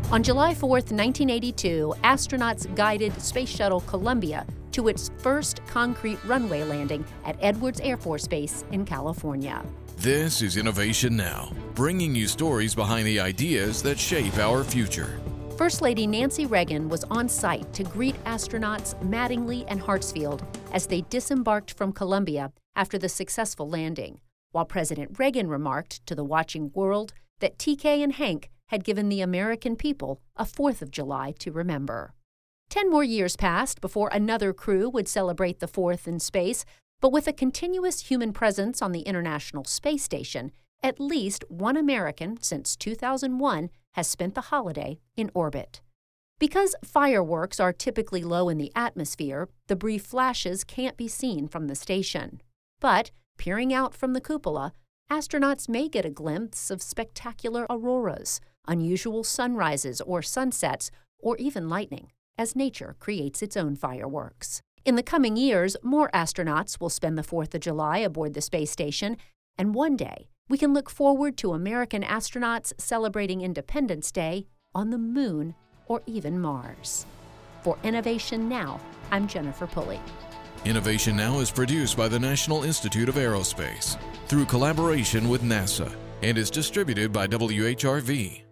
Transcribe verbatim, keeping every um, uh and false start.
On July fourth, nineteen eighty-two, astronauts guided Space Shuttle Columbia to its first concrete runway landing at Edwards Air Force Base in California. This is Innovation Now, bringing you stories behind the ideas that shape our future. First Lady Nancy Reagan was on site to greet astronauts Mattingly and Hartsfield as they disembarked from Columbia after the successful landing, while President Reagan remarked to the watching world that T K and Hank had given the American people a fourth of July to remember. Ten more years passed before another crew would celebrate the fourth in space, but with a continuous human presence on the International Space Station, at least one American since two thousand one has spent the holiday in orbit. Because fireworks are typically low in the atmosphere, the brief flashes can't be seen from the station. But, peering out from the cupola, astronauts may get a glimpse of spectacular auroras, unusual sunrises or sunsets, or even lightning, as nature creates its own fireworks. In the coming years, more astronauts will spend the fourth of July aboard the space station, and one day we can look forward to American astronauts celebrating Independence Day on the Moon or even Mars. For Innovation Now, I'm Jennifer Pulley. Innovation Now is produced by the National Institute of Aerospace through collaboration with NASA and is distributed by W H R V.